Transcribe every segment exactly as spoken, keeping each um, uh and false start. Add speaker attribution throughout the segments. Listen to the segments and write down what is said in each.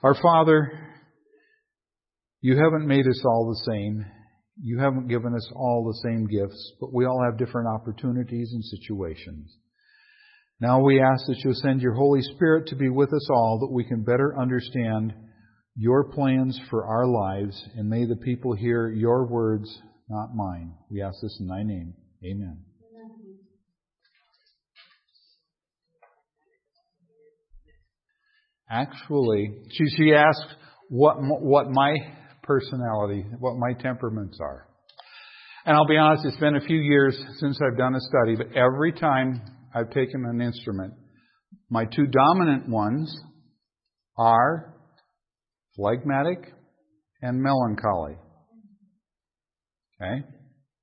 Speaker 1: Our Father, You haven't made us all the same. You haven't given us all the same gifts, but we all have different opportunities and situations. Now we ask that You'll send Your Holy Spirit to be with us all, that we can better understand Your plans for our lives, and may the people hear Your words, not mine. We ask this in Thy name. Amen. Actually, she, she asked what what my personality, what my temperaments are. And I'll be honest, it's been a few years since I've done a study, but every time I've taken an instrument, my two dominant ones are phlegmatic and melancholy. Okay?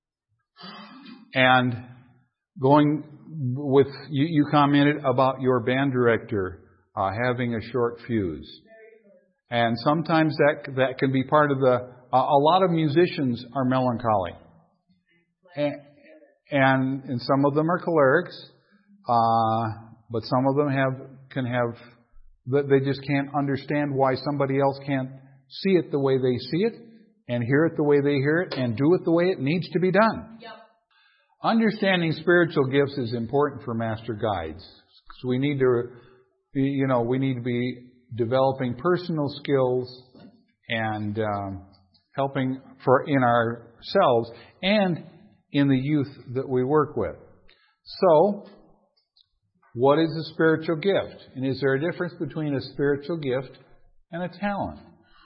Speaker 1: And going with, you, you commented about your band director uh, having a short fuse. And sometimes that that can be part of the, uh, a lot of musicians are melancholy. And, and, and some of them are cholerics, uh, but some of them have, can have, they just can't understand why somebody else can't see it the way they see it, and hear it the way they hear it, and do it the way it needs to be done. Yep. Understanding spiritual gifts is important for master guides. So we need to, you know, we need to be developing personal skills and um, helping for in ourselves and in the youth that we work with. So, what is a spiritual gift? And is there a difference between a spiritual gift and a talent?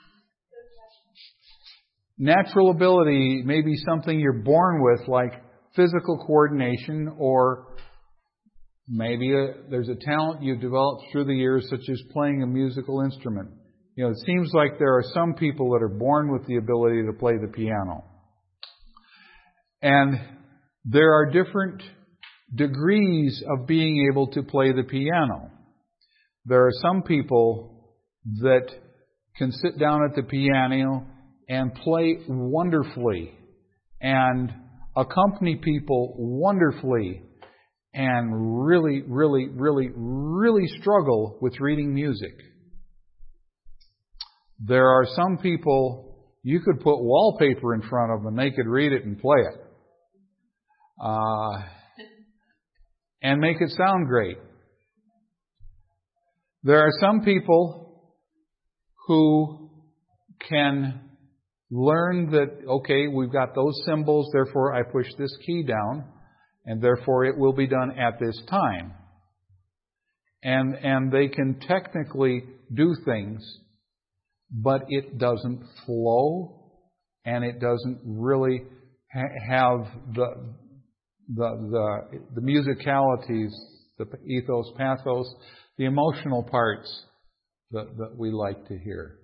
Speaker 1: Natural ability may be something you're born with, like physical coordination, or maybe a, there's a talent you've developed through the years, such as playing a musical instrument. You know, it seems like there are some people that are born with the ability to play the piano. And there are different degrees of being able to play the piano. There are some people that can sit down at the piano and play wonderfully and accompany people wonderfully and really, really, really, really struggle with reading music. There are some people you could put wallpaper in front of them and they could read it and play it. Uh, and make it sound great. There are some people who can learn that, okay, we've got those symbols, therefore I push this key down, and therefore it will be done at this time. And, and they can technically do things, but it doesn't flow, and it doesn't really ha- have the, the, the, the musicalities, the ethos, pathos, the emotional parts that, that we like to hear.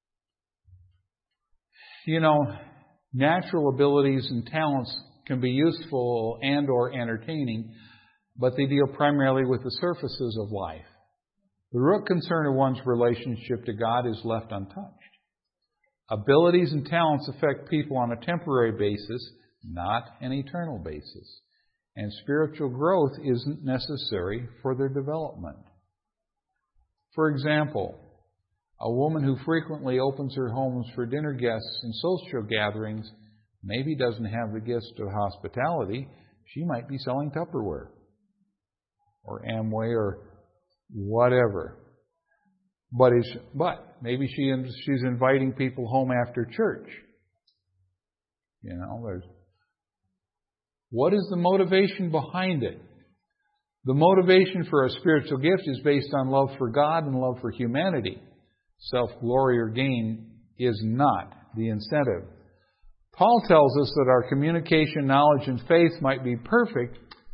Speaker 1: You know, natural abilities and talents can be useful and or entertaining, but they deal primarily with the surfaces of life. The root concern of one's relationship to God is left untouched. Abilities and talents affect people on a temporary basis, not an eternal basis. And spiritual growth isn't necessary for their development. For example, a woman who frequently opens her homes for dinner guests and social gatherings maybe doesn't have the gift of hospitality. She might be selling Tupperware or Amway or whatever. But is, but maybe she she's inviting people home after church. You know, there's what is the motivation behind it? The motivation for a spiritual gift is based on love for God and love for humanity. Self-glory or gain is not the incentive. Paul tells us that our communication, knowledge, and faith might be perfect,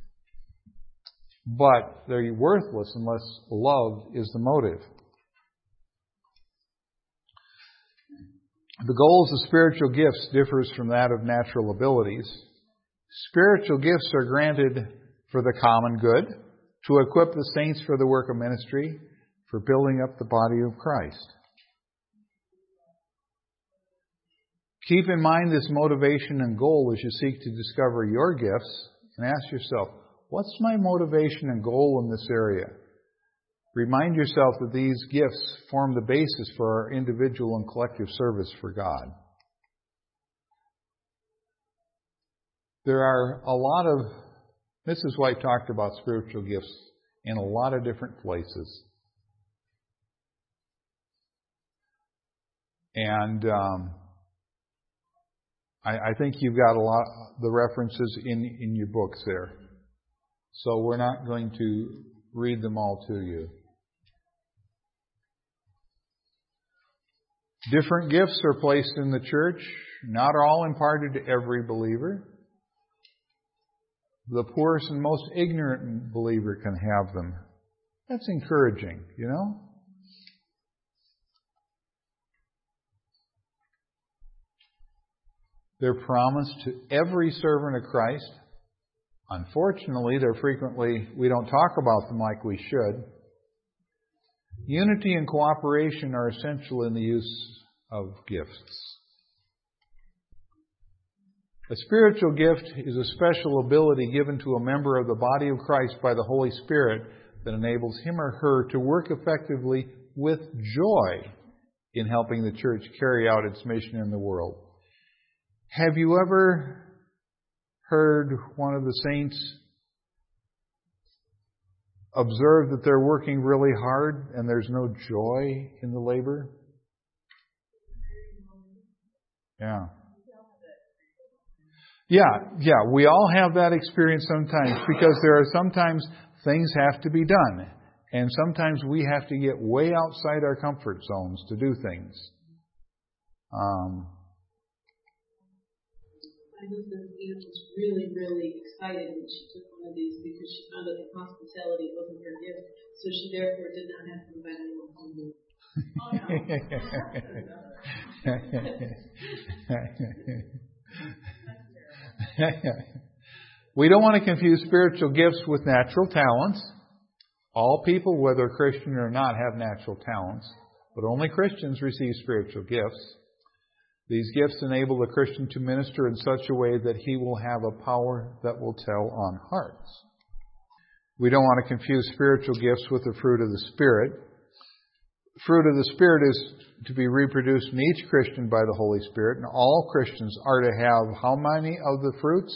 Speaker 1: but they're worthless unless love is the motive. The goals of spiritual gifts differs from that of natural abilities. Spiritual gifts are granted for the common good, to equip the saints for the work of ministry, for building up the body of Christ. Keep in mind this motivation and goal as you seek to discover your gifts, and ask yourself, what's my motivation and goal in this area? Remind yourself that these gifts form the basis for our individual and collective service for God. There are a lot of, Missus White talked about spiritual gifts in a lot of different places. And um, I, I think you've got a lot the references in, in your books there. So we're not going to read them all to you. Different gifts are placed in the church, not all imparted to every believer. The poorest and most ignorant believer can have them. That's encouraging, you know? They're promised to every servant of Christ. Unfortunately, they're frequently, we don't talk about them like we should. Unity and cooperation are essential in the use of gifts. A spiritual gift is a special ability given to a member of the body of Christ by the Holy Spirit that enables him or her to work effectively with joy in helping the church carry out its mission in the world. Have you ever heard one of the saints observe that they're working really hard and there's no joy in the labor? Yeah. Yeah, yeah, we all have that experience sometimes because there are sometimes things have to be done. And sometimes we have to get way outside our comfort zones to do things. Um,
Speaker 2: My husband's aunt was really, really excited when she took one of these because she found that the hospitality wasn't her gift, so she therefore did not have to invite anyone home.
Speaker 1: We don't want to confuse spiritual gifts with natural talents. All people, whether Christian or not, have natural talents, but only Christians receive spiritual gifts. These gifts enable the Christian to minister in such a way that he will have a power that will tell on hearts. We don't want to confuse spiritual gifts with the fruit of the Spirit. Fruit of the Spirit is to be reproduced in each Christian by the Holy Spirit, and all Christians are to have how many of the fruits?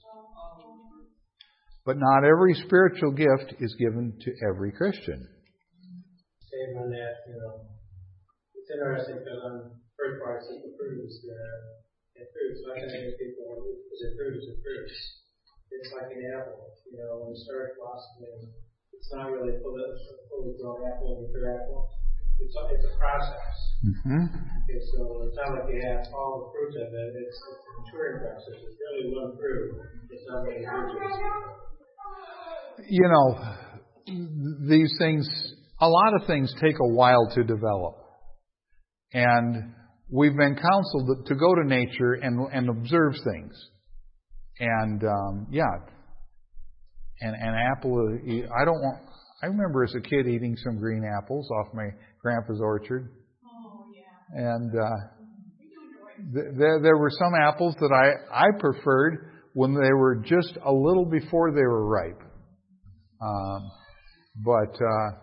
Speaker 1: But not every spiritual gift is given to every Christian.
Speaker 3: Same on that, you know. It's interesting because on the first part, I see the fruits. Uh, and fruits, so I can ask people, is it fruit? Is it fruit? It's like an apple. You know, when you start blossoming, it's not really a fully, fully grown apple, a mature apple. It's a, it's a process.
Speaker 1: Mm-hmm.
Speaker 3: Okay, so it's not like you have all the fruits of it. It's, it's a maturing process. It's really one fruit. It's not many fruits.
Speaker 1: You know, these things, a lot of things take a while to develop. And we've been counseled to go to nature and, and observe things. And, um, yeah. And an apple, I don't want, I remember as a kid eating some green apples off my grandpa's orchard.
Speaker 2: Oh, yeah.
Speaker 1: And, uh, th- there, there were some apples that I, I preferred when they were just a little before they were ripe. Um, but, uh,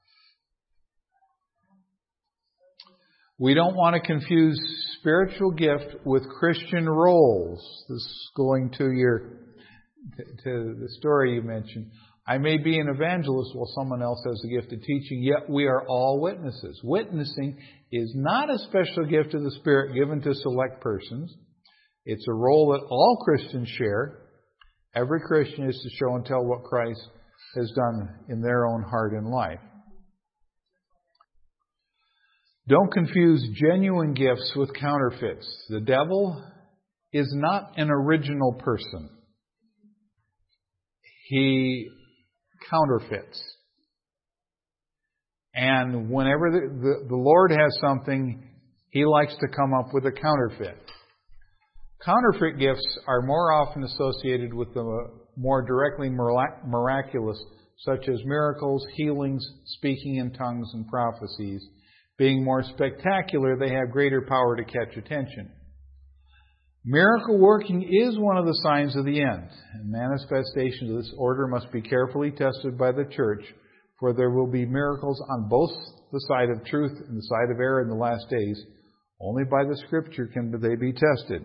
Speaker 1: we don't want to confuse spiritual gift with Christian roles. This is going to your, to, to the story you mentioned. I may be an evangelist while someone else has the gift of teaching, yet we are all witnesses. Witnessing is not a special gift of the Spirit given to select persons. It's a role that all Christians share. Every Christian is to show and tell what Christ has done in their own heart and life. Don't confuse genuine gifts with counterfeits. The devil is not an original person. He counterfeits. And whenever the, the, the Lord has something, He likes to come up with a counterfeit. Counterfeit gifts are more often associated with the more directly miraculous, such as miracles, healings, speaking in tongues, and prophecies. Being more spectacular, they have greater power to catch attention. Miracle working is one of the signs of the end, and manifestations of this order must be carefully tested by the church For there will be miracles on both the side of truth and the side of error in the last days. Only by the Scripture can they be tested.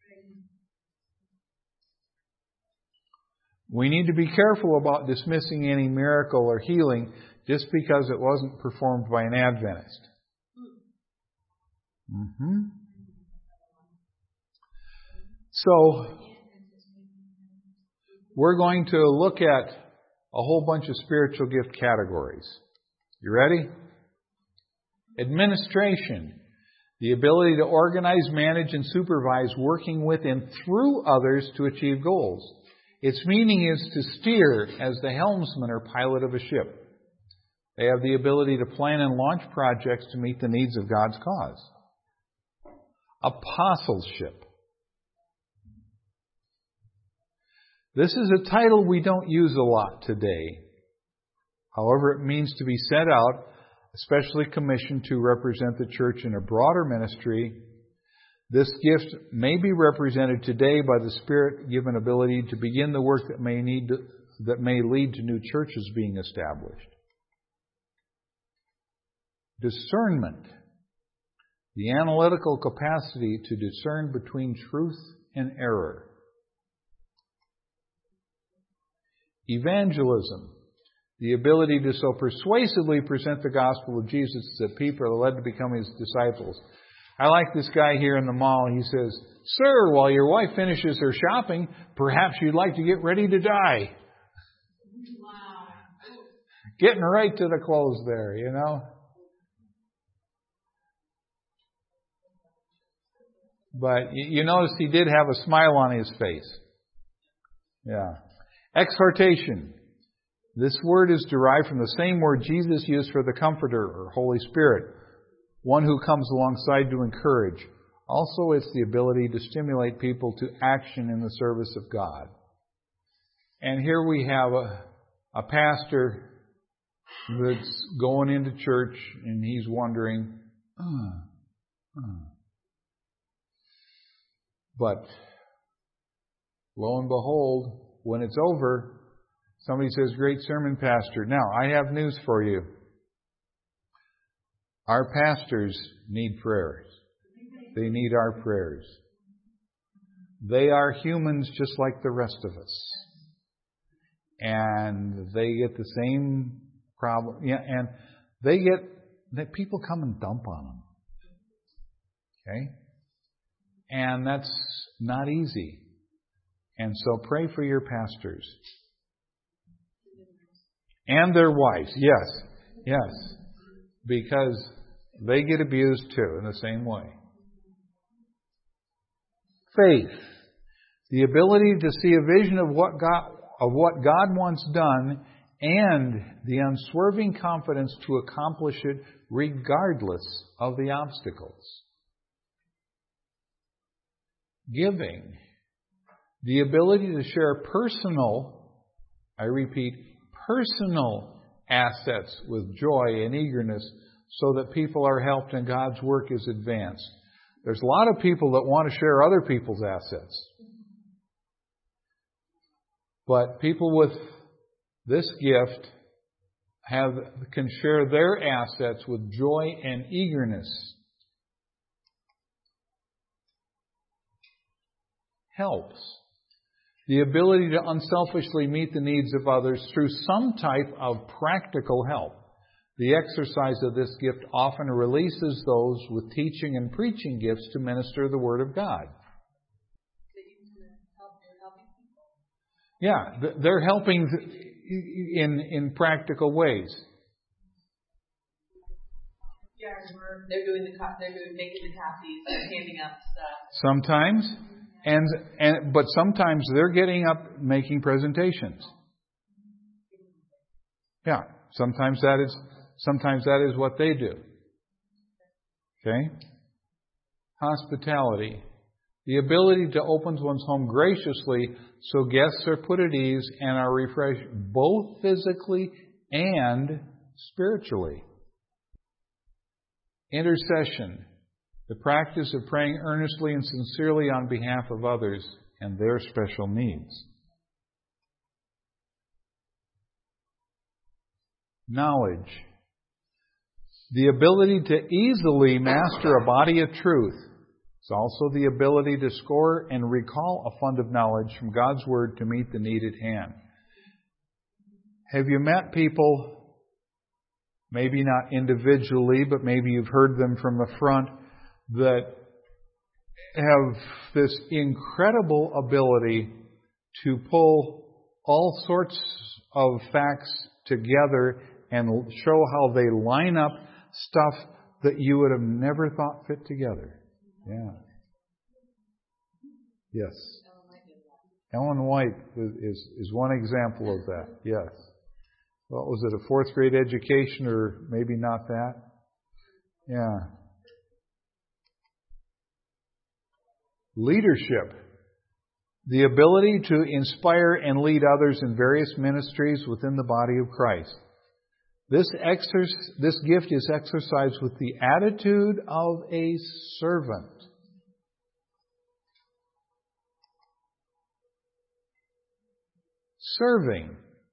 Speaker 1: We need to be careful about dismissing any miracle or healing just because it wasn't performed by an Adventist. Mm-hmm. So, we're going to look at a whole bunch of spiritual gift categories. You ready? Administration. The ability to organize, manage, and supervise working with and through others to achieve goals. Its meaning is to steer as the helmsman or pilot of a ship. They have the ability to plan and launch projects to meet the needs of God's cause. Apostleship. This is a title we don't use a lot today. However, it means to be sent out, especially commissioned to represent the church in a broader ministry. This gift may be represented today by the Spirit-given ability to begin the work that may need to, that may lead to new churches being established. Discernment. The analytical capacity to discern between truth and error. Evangelism. The ability to so persuasively present the gospel of Jesus that people are led to become His disciples. I like this guy here in the mall. He says, "Sir, while your wife finishes her shopping, perhaps you'd like to get ready to die."
Speaker 2: Wow.
Speaker 1: Getting right to the close there, you know. But you notice he did have a smile on his face. Yeah. Exhortation. This word is derived from the same word Jesus used for the Comforter or Holy Spirit, one who comes alongside to encourage. Also, it's the ability to stimulate people to action in the service of God. And here we have a, a pastor that's going into church and he's wondering, uh, uh. But lo and behold, when it's over, somebody says, "Great sermon, Pastor. Now, I have news for you. Our pastors need prayers. They need our prayers. They are humans just like the rest of us. And they get the same problem. Yeah, and they get, that people come and dump on them. Okay? And that's not easy. And so pray for your pastors. And their wives. Yes. Yes. Because they get abused too in the same way. Faith. The ability to see a vision of what God, of what God wants done and the unswerving confidence to accomplish it regardless of the obstacles. Giving. The ability to share personal, I repeat, personal assets with joy and eagerness so that people are helped and God's work is advanced. There's a lot of people that want to share other people's assets. But people with this gift have can share their assets with joy and eagerness. Helps. The ability to unselfishly meet the needs of others through some type of practical help. The exercise of this gift often releases those with teaching and preaching gifts to minister the Word of God. Yeah, they're helping in in practical ways.
Speaker 4: Yeah, they're doing the they're doing making the copies, they're handing out stuff.
Speaker 1: Sometimes, and and but sometimes they're getting up making presentations. Yeah, sometimes that is sometimes that is what they do. Okay? Hospitality. The ability to open one's home graciously so guests are put at ease and are refreshed both physically and spiritually. Intercession. The practice of praying earnestly and sincerely on behalf of others and their special needs. knowledge. The ability to easily master a body of truth. It's also the ability to score and recall a fund of knowledge from God's Word to meet the need at hand. Have you met people, maybe not individually, but maybe you've heard them from the front, that have this incredible ability to pull all sorts of facts together and show how they line up stuff that you would have never thought fit together? Yeah. Yes. Ellen White is, is one example of that. Yes. What was it, a fourth grade education or maybe not that? Yeah. Leadership. The ability to inspire and lead others in various ministries within the body of Christ. This exercise, this gift is exercised with the attitude of a servant. Serving.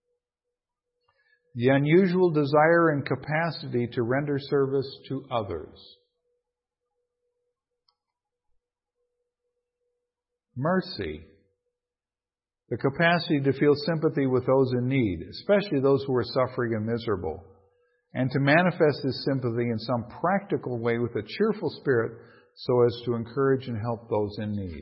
Speaker 1: The unusual desire and capacity to render service to others. Mercy. The capacity to feel sympathy with those in need, especially those who are suffering and miserable, and to manifest this sympathy in some practical way with a cheerful spirit so as to encourage and help those in need.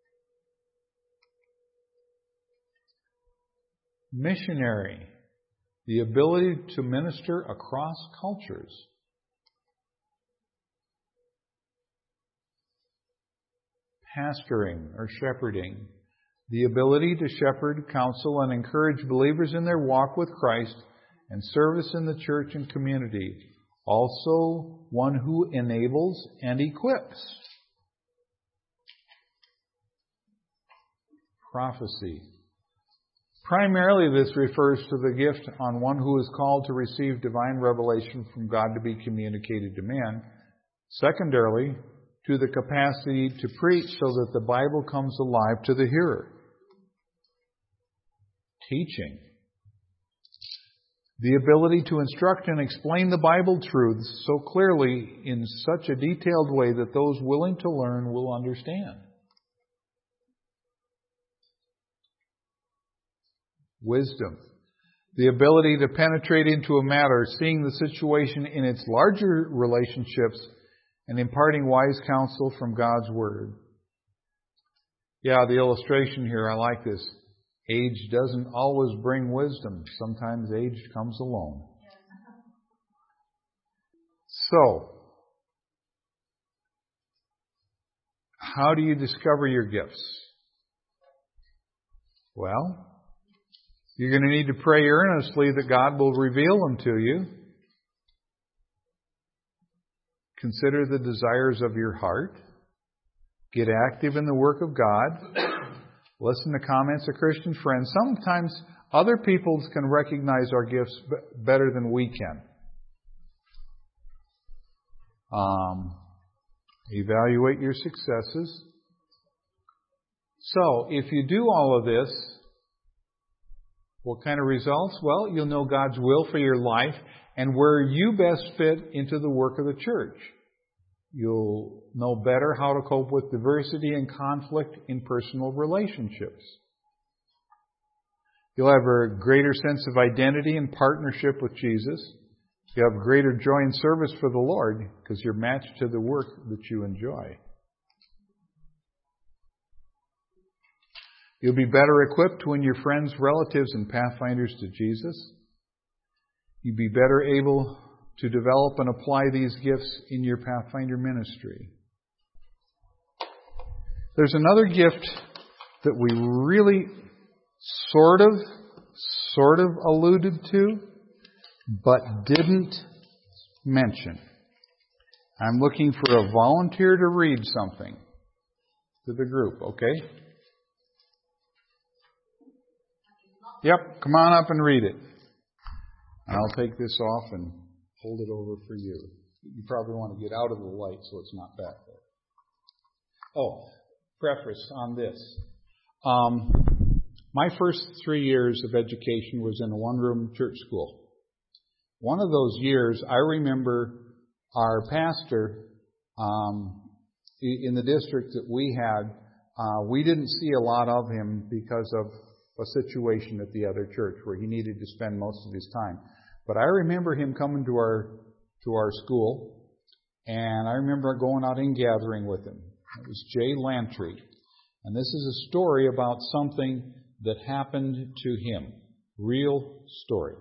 Speaker 1: Missionary. The ability to minister across cultures. Pastoring or shepherding. The ability to shepherd, counsel, and encourage believers in their walk with Christ and service in the church and community. Also, one who enables and equips. Prophecy. Primarily, this refers to the gift on one who is called to receive divine revelation from God to be communicated to man. Secondarily, to the capacity to preach so that the Bible comes alive to the hearer. Teaching. The ability to instruct and explain the Bible truths so clearly in such a detailed way that those willing to learn will understand. Wisdom. The ability to penetrate into a matter, seeing the situation in its larger relationships and imparting wise counsel from God's Word. Yeah, the illustration here, I like this. Age doesn't always bring wisdom. Sometimes age comes alone. So, how do you discover your gifts? Well, you're going to need to pray earnestly that God will reveal them to you. Consider the desires of your heart. Get active in the work of God. Listen to comments of Christian friends. Sometimes other people can recognize our gifts better than we can. Um, evaluate your successes. So, if you do all of this, what kind of results? Well, you'll know God's will for your life and where you best fit into the work of the church. You'll know better how to cope with diversity and conflict in personal relationships. You'll have a greater sense of identity and partnership with Jesus. You'll have greater joy and service for the Lord because you're matched to the work that you enjoy. You'll be better equipped to win your friends, relatives, and pathfinders to Jesus. You'll be better able to develop and apply these gifts in your Pathfinder ministry. There's another gift that we really sort of, sort of alluded to, but didn't mention. I'm looking for a volunteer to read something to the group, okay? Yep, come on up and read it. And I'll take this off and hold it over for you. You probably want to get out of the light so it's not back there. Oh, preface on this. Um, my first three years of education was in a one-room church school. one of those years, I remember our pastor um, in the district that we had, uh, we didn't see a lot of him because of a situation at the other church where he needed to spend most of his time. But I remember him coming to our to our school, and I remember going out and gathering with him. It was Jay Lantry. And this is a story about something that happened to him. Real story.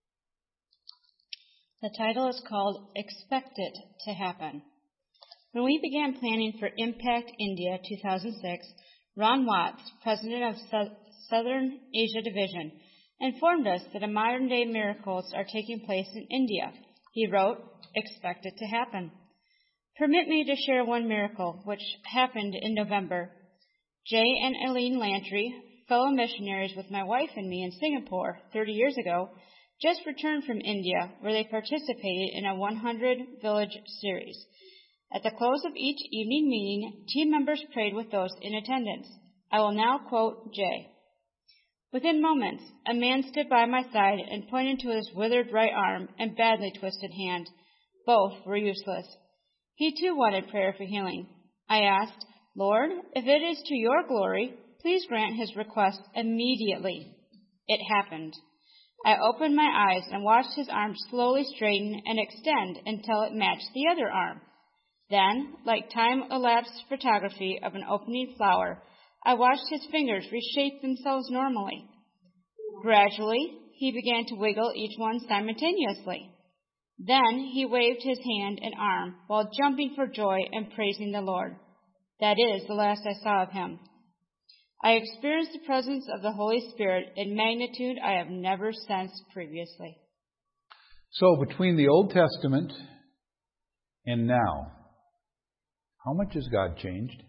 Speaker 5: The title is called Expect It to Happen. When we began planning for Impact India two thousand six, Ron Watts, president of Su- Southern Asia Division, informed us that a modern-day miracles are taking place in India. He wrote, "Expect it to happen." Permit me to share one miracle which happened in November. Jay and Eileen Lantry, fellow missionaries with my wife and me in Singapore thirty years ago, just returned from India, where they participated in a one hundred village series. At the close of each evening meeting, team members prayed with those in attendance. I will now quote Jay. "Within moments, a man stood by my side and pointed to his withered right arm and badly twisted hand. Both were useless. He too wanted prayer for healing. I asked, 'Lord, if it is to your glory, please grant his request immediately.' It happened. I opened my eyes and watched his arm slowly straighten and extend until it matched the other arm. Then, like time-elapsed photography of an opening flower, I watched his fingers reshape themselves normally. Gradually, he began to wiggle each one simultaneously. Then he waved his hand and arm while jumping for joy and praising the Lord. That is the last I saw of him. I experienced the presence of the Holy Spirit in magnitude I have never sensed previously."
Speaker 1: So between the Old Testament and now, how much has God changed?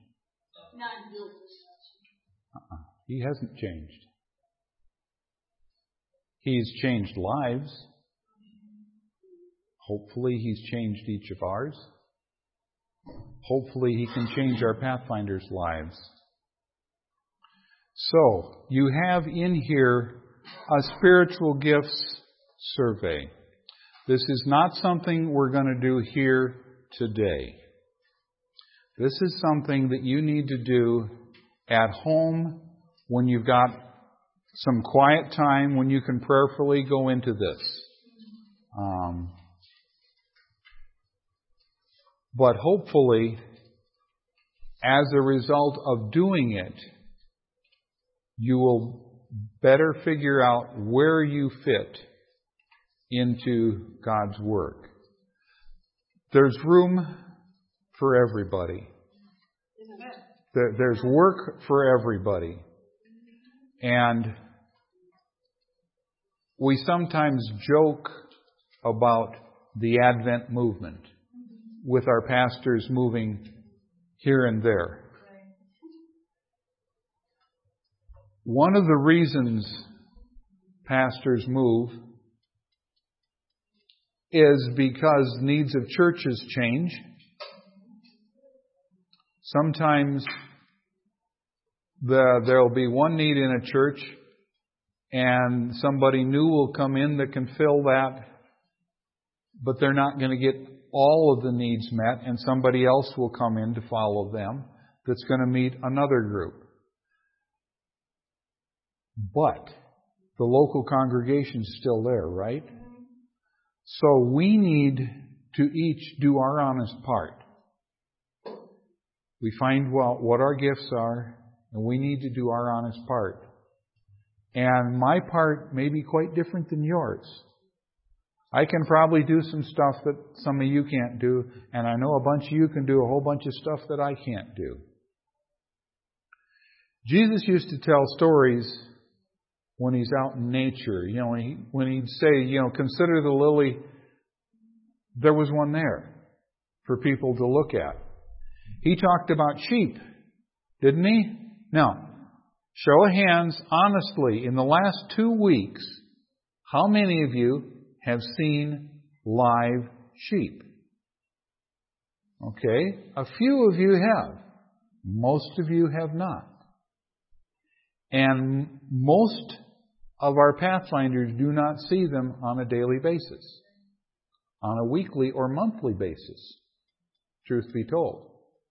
Speaker 1: Uh-uh. He hasn't changed. He's changed lives. Hopefully He's changed each of ours. Hopefully He can change our Pathfinders' lives. So, you have in here a spiritual gifts survey. This is not something we're going to do here today. This is something that you need to do at home when you've got some quiet time, when you can prayerfully go into this. Um, but hopefully, as a result of doing it, you will better figure out where you fit into God's work. There's room for everybody. There, there's work for everybody. And we sometimes joke about the Advent movement with our pastors moving here and there. One of the reasons pastors move is because needs of churches change. Sometimes the, there'll be one need in a church and somebody new will come in that can fill that, but they're not going to get all of the needs met, and somebody else will come in to follow them that's going to meet another group. But the local congregation is still there, right? So we need to each do our honest part. We find well what our gifts are, and we need to do our honest part. And my part may be quite different than yours. I can probably do some stuff that some of you can't do, and I know a bunch of you can do a whole bunch of stuff that I can't do. Jesus used to tell stories when He's out in nature. You know, he, when He'd say, you know, consider the lily, there was one there for people to look at. He talked about sheep, didn't He? Now, show of hands, honestly, in the last two weeks, how many of you have seen live sheep? Okay, a few of you have. Most of you have not. And most of our Pathfinders do not see them on a daily basis. on a weekly or monthly basis, truth be told.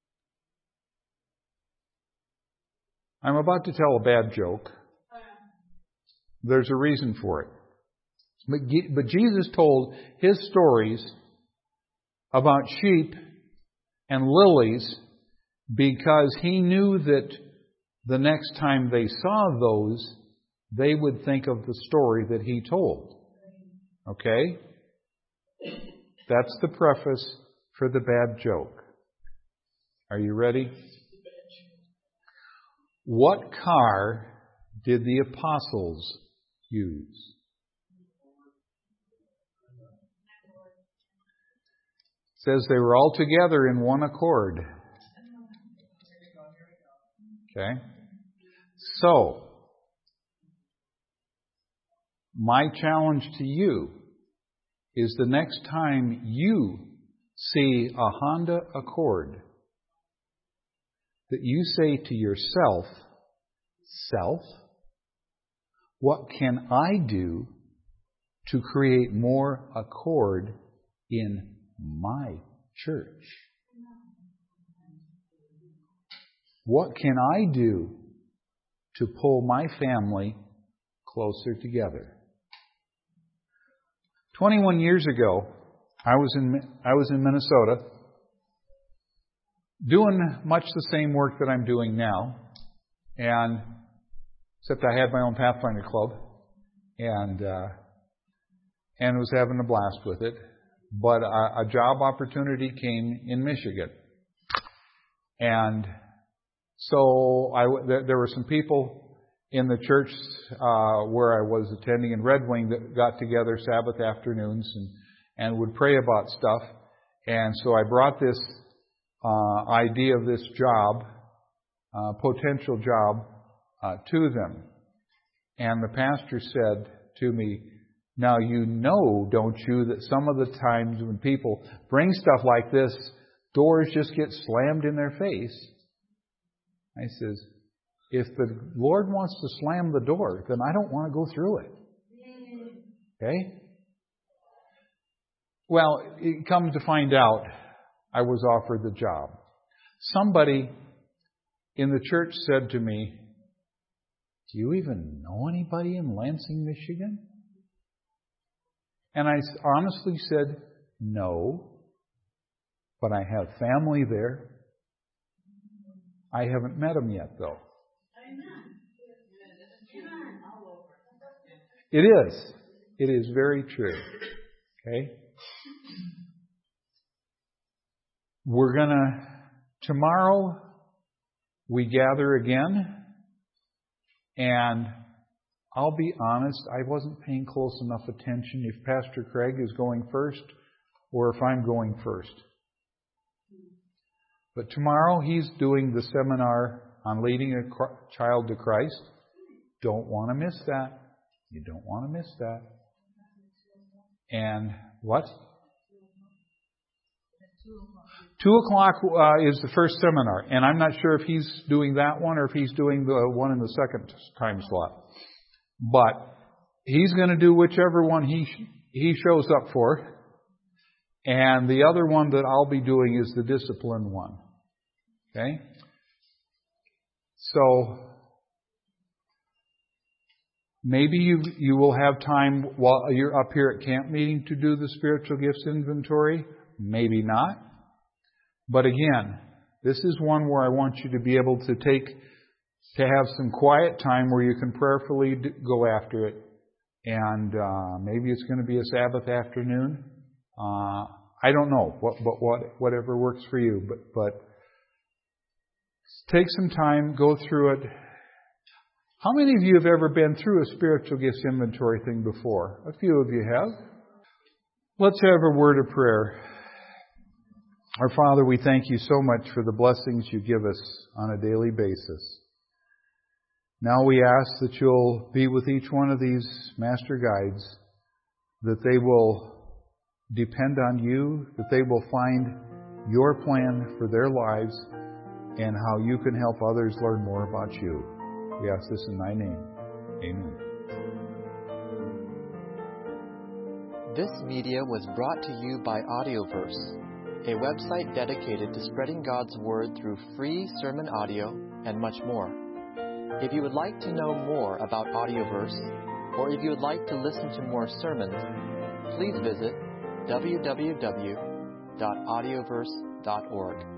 Speaker 1: I'm about to tell a bad joke. There's a reason for it. But, but Jesus told His stories about sheep and lilies because He knew that the next time they saw those, they would think of the story that He told. Okay? That's the preface for the bad joke. Are you ready? What car did the apostles use? It says they were all together in one accord. Okay? So, my challenge to you is the next time you see a Honda Accord, that you say to yourself, self, what can I do to create more accord in my church? What can I do to pull my family closer together? Twenty-one years ago, I was in I was in Minnesota, doing much the same work that I'm doing now, and except I had my own Pathfinder Club, and uh, and was having a blast with it. But a, a job opportunity came in Michigan, and so I there, there were some people in the church uh, where I was attending in Red Wing that got together Sabbath afternoons and, and would pray about stuff. And so I brought this uh, idea of this job, uh, potential job, uh, to them. And the pastor said to me, now you know, don't you, that some of the times when people bring stuff like this, doors just get slammed in their face. I says, if the Lord wants to slam the door, then I don't want to go through it. Okay? Well, it comes to find out, I was offered the job. Somebody in the church said to me, do you even know anybody in Lansing, Michigan? And I honestly said, no, but I have family there. I haven't met them yet, though. It is. It is very true. Okay? We're going to, tomorrow, we gather again. And I'll be honest, I wasn't paying close enough attention if Pastor Craig is going first or if I'm going first. But tomorrow he's doing the seminar on leading a child to Christ. Don't want to miss that. You don't want to miss that. And what? Two o'clock uh, is the first seminar. And I'm not sure if he's doing that one or if he's doing the one in the second time slot. But he's going to do whichever one he he shows up for. And the other one that I'll be doing is the discipline one. Okay? So maybe you you will have time while you're up here at camp meeting to do the spiritual gifts inventory. Maybe not. But again, this is one where I want you to be able to take, to have some quiet time where you can prayerfully go after it. And uh, maybe it's going to be a Sabbath afternoon. Uh, I don't know, what, but what, whatever works for you. But, but take some time, go through it. How many of you have ever been through a spiritual gifts inventory thing before? A few of you have. Let's have a word of prayer. Our Father, we thank you so much for the blessings you give us on a daily basis. Now we ask that you'll be with each one of these master guides, that they will depend on you, that they will find your plan for their lives, and how you can help others learn more about you. We ask this in thy name. Amen.
Speaker 6: This media was brought to you by Audioverse, a website dedicated to spreading God's Word through free sermon audio and much more. If you would like to know more about Audioverse, or if you would like to listen to more sermons, please visit w w w dot audioverse dot org.